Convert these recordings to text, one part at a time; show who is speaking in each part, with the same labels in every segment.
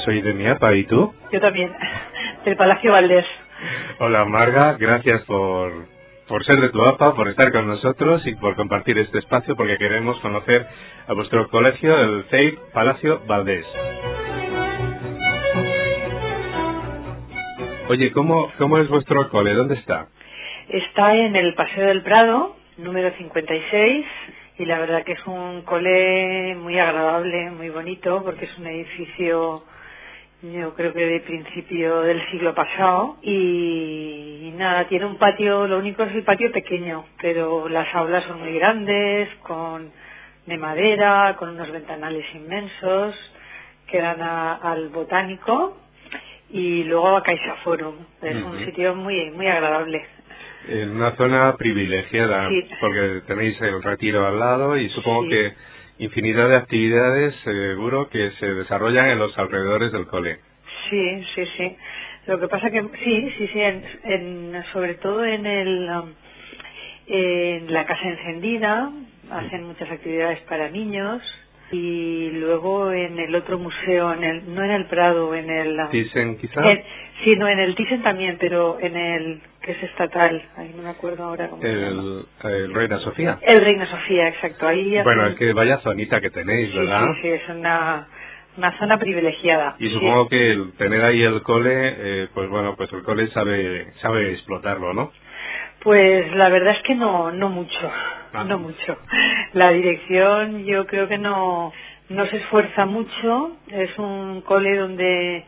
Speaker 1: soy de mi APA, ¿y tú?
Speaker 2: Yo también, del Palacio Valdés.
Speaker 1: Hola Marga, gracias por ser de tu APA, por estar con nosotros y por compartir este espacio, porque queremos conocer a vuestro colegio, el CEIP Palacio Valdés. Oye, ¿cómo es vuestro cole? ¿Dónde está?
Speaker 2: Está en el Paseo del Prado, número 56, y la verdad que es un cole muy agradable, muy bonito, porque es un edificio, yo creo que de principio del siglo pasado, y nada, tiene un patio, lo único es el patio pequeño, pero las aulas son muy grandes, de madera, con unos ventanales inmensos, que dan al botánico, y luego a CaixaForum. Es un sitio muy muy agradable.
Speaker 1: En una zona privilegiada,
Speaker 2: sí,
Speaker 1: porque tenéis el Retiro al lado y supongo que infinidad de actividades seguro que se desarrollan en los alrededores del cole.
Speaker 2: Sí. Lo que pasa que sí, sobre todo en la casa encendida hacen muchas actividades para niños, y luego en el otro museo, no en el Prado, en el
Speaker 1: ¿Thyssen quizá?
Speaker 2: Sí, no, en el Thyssen también, pero en el que es estatal, ahí no me acuerdo ahora cómo se llama.
Speaker 1: El Reina Sofía.
Speaker 2: El Reina Sofía, exacto. Ahí
Speaker 1: bueno, es que vaya zonita que tenéis, ¿verdad?
Speaker 2: Sí, es una zona privilegiada.
Speaker 1: Y supongo que el tener ahí el cole, pues el cole sabe explotarlo, ¿no?
Speaker 2: Pues la verdad es que no mucho, no mucho. La dirección yo creo que no se esfuerza mucho. Es un cole donde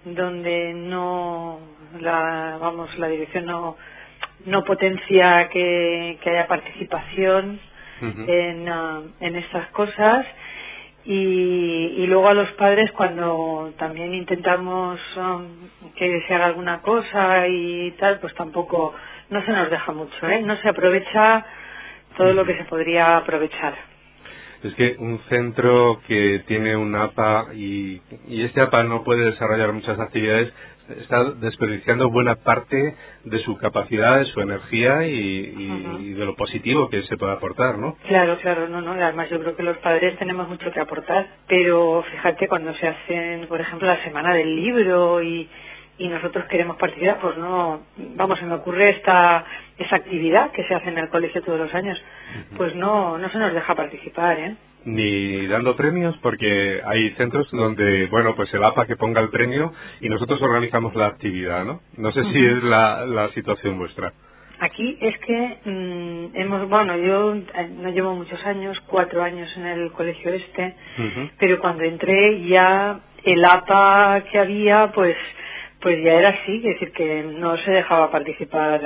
Speaker 2: la dirección no potencia que haya participación en estas cosas. Y luego a los padres, cuando también intentamos que se haga alguna cosa y tal, pues tampoco no se nos deja mucho, no se aprovecha todo lo que se podría aprovechar.
Speaker 1: Es que un centro que tiene un APA y este APA no puede desarrollar muchas actividades, está desperdiciando buena parte de su capacidad, de su energía y de lo positivo que se puede aportar, ¿no?
Speaker 2: Claro, no. Además yo creo que los padres tenemos mucho que aportar, pero fíjate, cuando se hacen, por ejemplo, la semana del libro y nosotros queremos participar, pues se me ocurre esa actividad que se hace en el colegio todos los años, pues no se nos deja participar,
Speaker 1: Ni dando premios, porque hay centros donde, pues el APA que ponga el premio y nosotros organizamos la actividad, ¿no? No sé si es la situación vuestra.
Speaker 2: Aquí es que yo no llevo muchos años, 4 años en el colegio pero cuando entré ya el APA que había, pues ya era así, es decir, que no se dejaba participar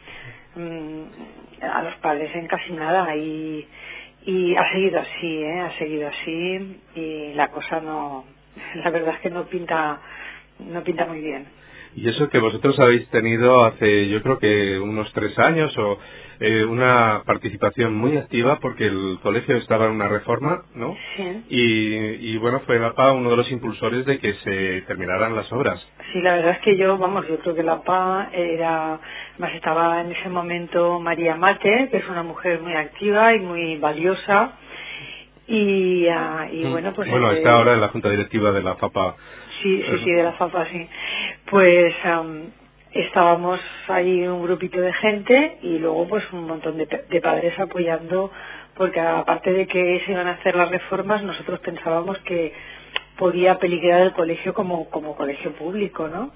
Speaker 2: a los padres en casi nada, y ha seguido así, y la cosa la verdad es que no pinta muy bien.
Speaker 1: Y eso que vosotros habéis tenido hace, yo creo que unos 3 años, una participación muy activa, porque el colegio estaba en una reforma, ¿no?
Speaker 2: Sí.
Speaker 1: Y fue el APA uno de los impulsores de que se terminaran las obras.
Speaker 2: Sí, la verdad es que yo creo que el APA más estaba en ese momento María Mate, que es una mujer muy activa y muy valiosa,
Speaker 1: está ahora en la junta directiva de la FAPA.
Speaker 2: Sí, de la FAPA, sí. Pues estábamos ahí un grupito de gente, y luego pues un montón de padres apoyando, porque aparte de que se iban a hacer las reformas, nosotros pensábamos que podía peligrar el colegio como colegio público, ¿no?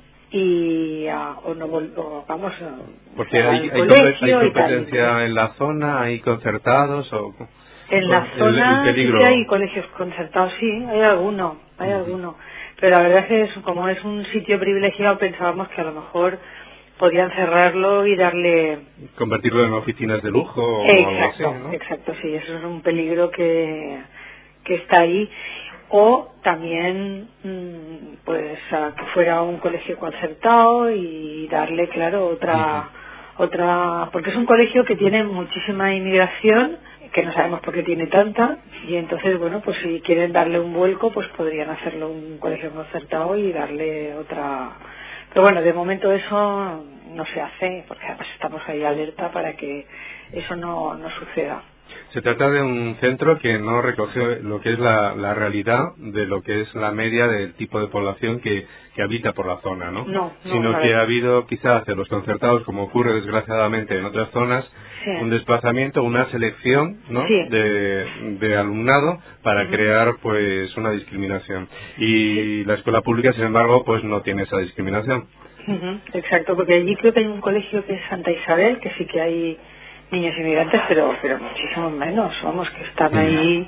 Speaker 1: Porque hay competencia en la zona, hay concertados
Speaker 2: en la zona sí que hay colegios concertados, sí, hay alguno, pero la verdad es que como es un sitio privilegiado, pensábamos que a lo mejor podían cerrarlo y
Speaker 1: convertirlo en oficinas de lujo.
Speaker 2: Exacto,
Speaker 1: o algo así, ¿no?
Speaker 2: Exacto, sí, eso es un peligro que está ahí. O también que fuera un colegio concertado y darle, claro, otra, porque es un colegio que tiene muchísima inmigración, que no sabemos por qué tiene tanta, y entonces pues si quieren darle un vuelco, pues podrían hacerlo un colegio concertado y darle otra. Pero de momento eso no se hace, porque además estamos ahí alerta para que eso no suceda.
Speaker 1: Se trata de un centro que no recoge lo que es la realidad de lo que es la media del tipo de población que habita por la zona, ¿no?
Speaker 2: No,
Speaker 1: sino que ha habido quizás hacia los concertados, como ocurre desgraciadamente en otras zonas,
Speaker 2: sí,
Speaker 1: un desplazamiento, una selección, ¿no?
Speaker 2: Sí.
Speaker 1: de alumnado para crear pues una discriminación. Y la escuela pública, sin embargo, pues no tiene esa discriminación.
Speaker 2: Exacto, porque allí creo que hay un colegio que es Santa Isabel, que sí que hay niños inmigrantes, pero muchísimo menos, vamos, que están ahí.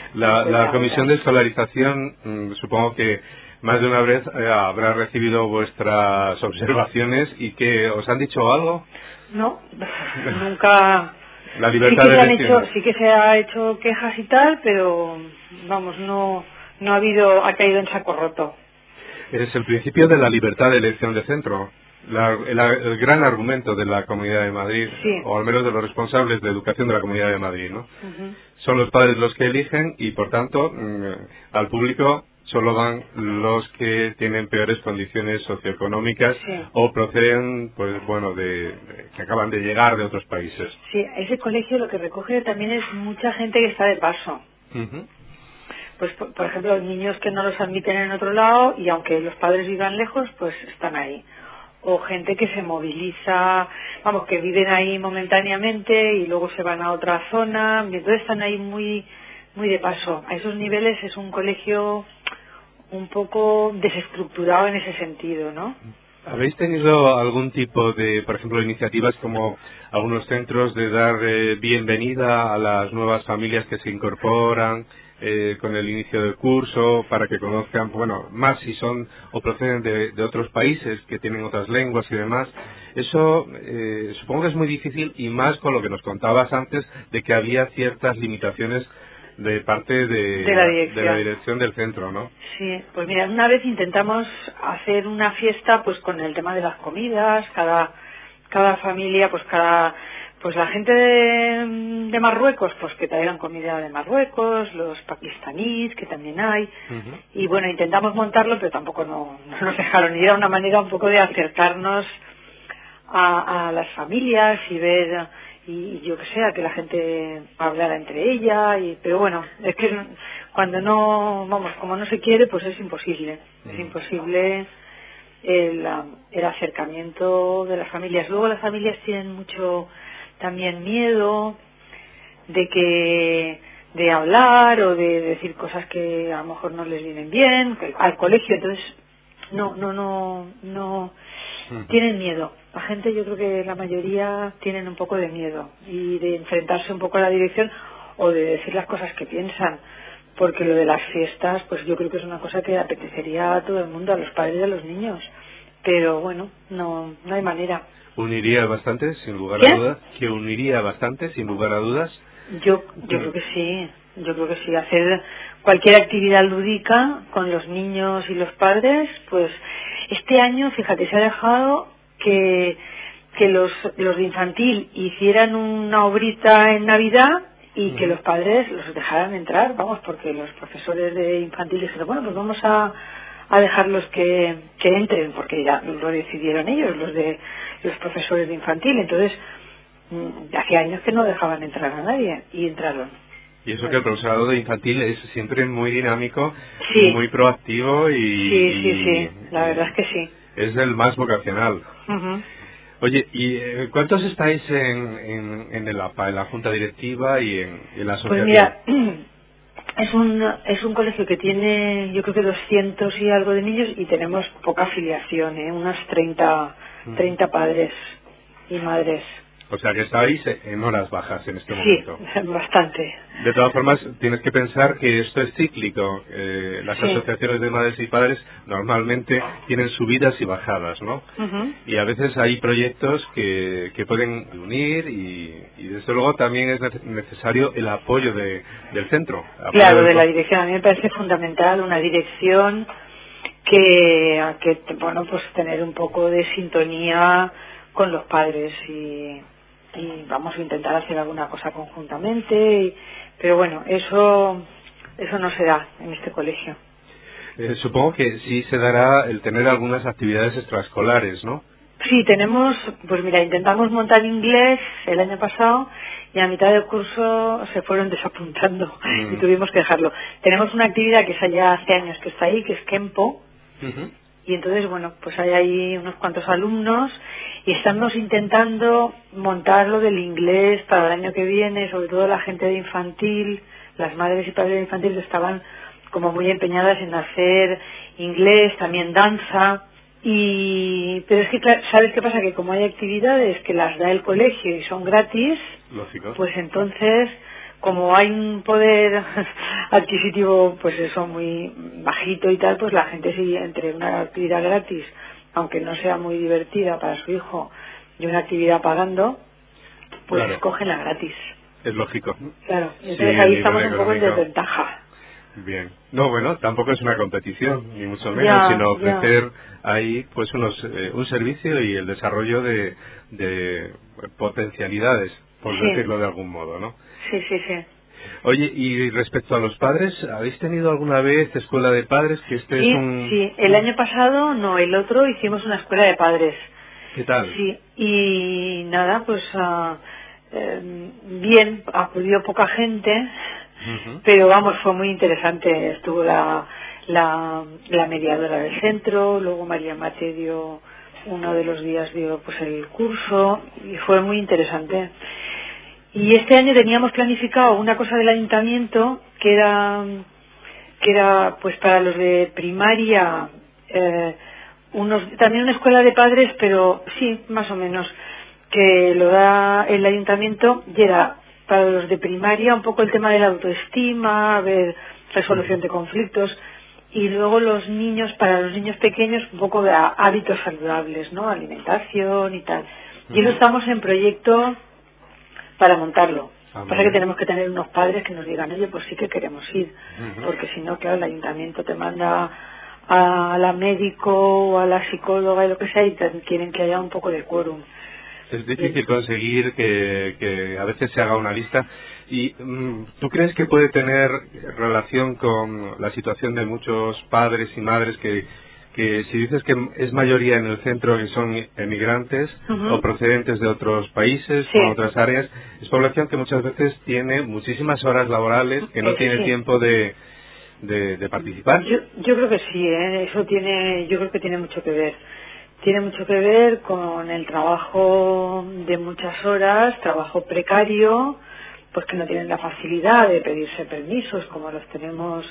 Speaker 1: La comisión de escolarización, supongo que más de una vez habrá recibido vuestras observaciones y que os han dicho algo.
Speaker 2: No, nunca.
Speaker 1: La libertad de elección.
Speaker 2: Sí que se ha hecho quejas y tal, pero vamos, no ha caído en saco roto.
Speaker 1: Es el principio de la libertad de elección de centro. El gran argumento de la Comunidad de Madrid,
Speaker 2: sí,
Speaker 1: o al menos de los responsables de educación de la Comunidad de Madrid, ¿no? Son los padres los que eligen y, por tanto, al público solo van los que tienen peores condiciones socioeconómicas, sí, o proceden, pues bueno, que acaban de llegar de otros países.
Speaker 2: Sí, ese colegio lo que recoge también es mucha gente que está de paso. Pues, por ejemplo, niños que no los admiten en otro lado y aunque los padres vivan lejos, pues están ahí. O gente que se moviliza, vamos, que viven ahí momentáneamente y luego se van a otra zona, y entonces están ahí muy de paso. A esos niveles es un colegio un poco desestructurado en ese sentido, ¿no?
Speaker 1: ¿Habéis tenido algún tipo de, por ejemplo, iniciativas como algunos centros de dar bienvenida a las nuevas familias que se incorporan con el inicio del curso, para que conozcan, bueno, más si son o proceden de otros países que tienen otras lenguas y demás? Eso supongo que es muy difícil, y más con lo que nos contabas antes de que había ciertas limitaciones de parte de la dirección del centro, ¿no? Sí,
Speaker 2: pues mira, una vez intentamos hacer una fiesta pues con el tema de las comidas, cada familia, pues la gente de Marruecos, pues que traigan comida de Marruecos, los pakistaníes, que también hay, y bueno, intentamos montarlo, pero tampoco no nos dejaron, y era una manera un poco de acercarnos a las familias y ver, y yo que sé, a que la gente hablara entre ella, pero bueno, es que como no se quiere, pues es imposible, el acercamiento de las familias. Luego las familias tienen mucho también miedo de hablar o de decir cosas que a lo mejor no les vienen bien al colegio, entonces no tienen miedo. La gente, yo creo que la mayoría tienen un poco de miedo y de enfrentarse un poco a la dirección o de decir las cosas que piensan, porque lo de las fiestas, pues yo creo que es una cosa que apetecería a todo el mundo, a los padres y a los niños, pero bueno, no hay manera.
Speaker 1: ¿Uniría bastante, sin lugar a dudas? ¿Que uniría bastante, sin lugar a dudas?
Speaker 2: Yo creo que sí, hacer cualquier actividad lúdica con los niños y los padres, pues este año, fíjate, se ha dejado que los de infantil hicieran una obrita en Navidad y que los padres los dejaran entrar, vamos, porque los profesores de infantil dijeron, bueno, pues vamos a dejarlos que entren, porque ya lo decidieron ellos, los profesores de infantil. Entonces, hace años que no dejaban entrar a nadie y entraron.
Speaker 1: Y eso que el profesorado de infantil es siempre muy dinámico,
Speaker 2: sí,
Speaker 1: muy proactivo
Speaker 2: Sí, la verdad es que sí.
Speaker 1: Es el más vocacional. Oye, ¿y cuántos estáis en el APA, en la Junta Directiva y en la asociación?
Speaker 2: Pues mira, es un colegio que tiene, yo creo que 200 y algo de niños, y tenemos poca afiliación, unas 30 padres y madres.
Speaker 1: O sea que estáis en horas bajas en este momento.
Speaker 2: Sí, bastante.
Speaker 1: De todas formas, tienes que pensar que esto es cíclico. Las asociaciones de madres y padres normalmente tienen subidas y bajadas, ¿no? Y a veces hay proyectos que pueden unir y desde luego también es necesario el apoyo del centro.
Speaker 2: Claro, de la dirección. A mí me parece fundamental una dirección que bueno, pues tener un poco de sintonía con los padres y vamos a intentar hacer alguna cosa conjuntamente, pero bueno, eso no se da en este colegio.
Speaker 1: Supongo que sí se dará el tener algunas actividades extraescolares, ¿no?
Speaker 2: Sí, tenemos, pues mira, intentamos montar inglés el año pasado y a mitad del curso se fueron desapuntando y tuvimos que dejarlo. Tenemos una actividad que es ya hace años que está ahí, que es Kempo, y entonces, bueno, pues hay ahí unos cuantos alumnos y estamos intentando montar lo del inglés para el año que viene, sobre todo la gente de infantil, las madres y padres de infantil estaban como muy empeñadas en hacer inglés, también danza. Pero es que, ¿sabes qué pasa? Que como hay actividades que las da el colegio y son gratis,
Speaker 1: lógico,
Speaker 2: pues entonces, como hay un poder adquisitivo, pues eso, muy bajito y tal, pues la gente sigue entre una actividad gratis, aunque no sea muy divertida para su hijo, y una actividad pagando, pues
Speaker 1: claro,
Speaker 2: escogen la gratis.
Speaker 1: Es lógico.
Speaker 2: Claro, entonces ahí estamos un poco en
Speaker 1: económico.
Speaker 2: desventaja.
Speaker 1: Bien. No, bueno, tampoco es una competición, ni mucho menos, sino ofrecer ahí pues un servicio y el desarrollo de potencialidades, por decirlo de algún modo, ¿no?
Speaker 2: Sí.
Speaker 1: Oye, y respecto a los padres, ¿habéis tenido alguna vez escuela de padres? Que
Speaker 2: Sí, el año pasado, no, el otro hicimos una escuela de padres.
Speaker 1: ¿Qué tal?
Speaker 2: Sí, y nada, pues bien, acudió poca gente, pero vamos, fue muy interesante. Estuvo la mediadora del centro, luego María Mate dio uno de los días pues el curso y fue muy interesante. Y este año teníamos planificado una cosa del ayuntamiento que era pues para los de primaria, también una escuela de padres, pero sí, más o menos, que lo da el ayuntamiento, y era para los de primaria un poco el tema de la autoestima, ver resolución de conflictos, y luego para los niños pequeños un poco de hábitos saludables, ¿no? Alimentación y tal. Y eso estamos en proyecto para montarlo. Pasa que tenemos que tener unos padres que nos digan, oye, pues sí que queremos ir, porque si no, claro, el ayuntamiento te manda a la médico o a la psicóloga y lo que sea, y quieren que haya un poco de quórum.
Speaker 1: Es difícil conseguir que a veces se haga una lista. ¿Y tú crees que puede tener relación con la situación de muchos padres y madres que si dices que es mayoría en el centro que son emigrantes o procedentes de otros países o otras áreas, es población que muchas veces tiene muchísimas horas laborales, que no tiene tiempo de participar?
Speaker 2: Yo creo que sí, eso yo creo que tiene mucho que ver. Tiene mucho que ver con el trabajo de muchas horas, trabajo precario, pues que no tienen la facilidad de pedirse permisos como los tenemos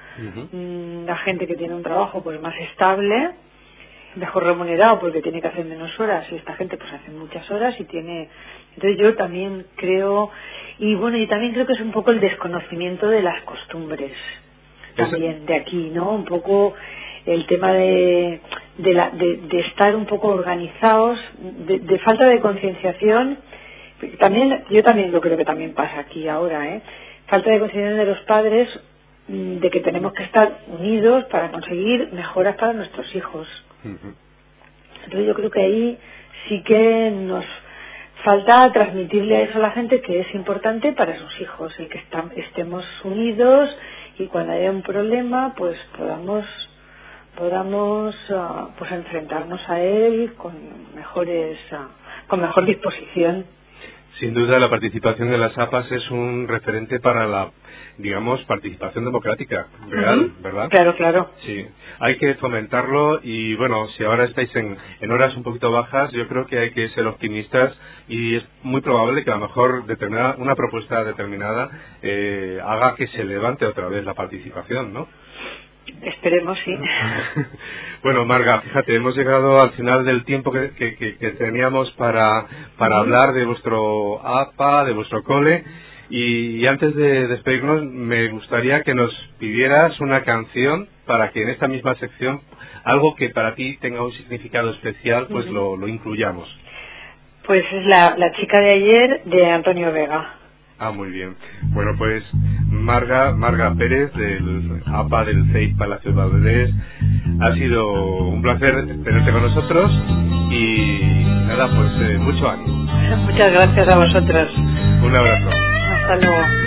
Speaker 2: la gente que tiene un trabajo pues más estable, mejor remunerado porque tiene que hacer menos horas, y esta gente pues hace muchas horas y tiene. Entonces yo también creo, y también creo que es un poco el desconocimiento de las costumbres también de aquí, ¿no? Un poco el tema de estar un poco organizados, de falta de concienciación. Yo también lo creo que también pasa aquí ahora, falta de concienciación de los padres, de que tenemos que estar unidos para conseguir mejoras para nuestros hijos. Entonces yo creo que ahí sí que nos falta transmitirle a eso a la gente, que es importante para sus hijos, el que estemos unidos y cuando haya un problema pues podamos pues enfrentarnos a él con mejor disposición.
Speaker 1: Sin duda la participación de las APAs es un referente para la, digamos, participación democrática real, ¿verdad?
Speaker 2: Claro.
Speaker 1: Sí, hay que fomentarlo y bueno, si ahora estáis en horas un poquito bajas, yo creo que hay que ser optimistas y es muy probable que a lo mejor una propuesta determinada haga que se levante otra vez la participación, ¿no?
Speaker 2: Esperemos, sí.
Speaker 1: Bueno, Marga, fíjate, hemos llegado al final del tiempo que teníamos para hablar de vuestro APA, de vuestro cole, y antes de despedirnos me gustaría que nos pidieras una canción para que en esta misma sección algo que para ti tenga un significado especial pues lo incluyamos.
Speaker 2: Pues es la chica de ayer, de Antonio Vega.
Speaker 1: Ah, muy bien. Bueno, pues Marga Pérez, del APA del CEIP Palacio de Valdés, ha sido un placer tenerte con nosotros y nada, pues mucho ánimo.
Speaker 2: Muchas gracias a vosotros.
Speaker 1: Un abrazo.
Speaker 2: Hasta luego.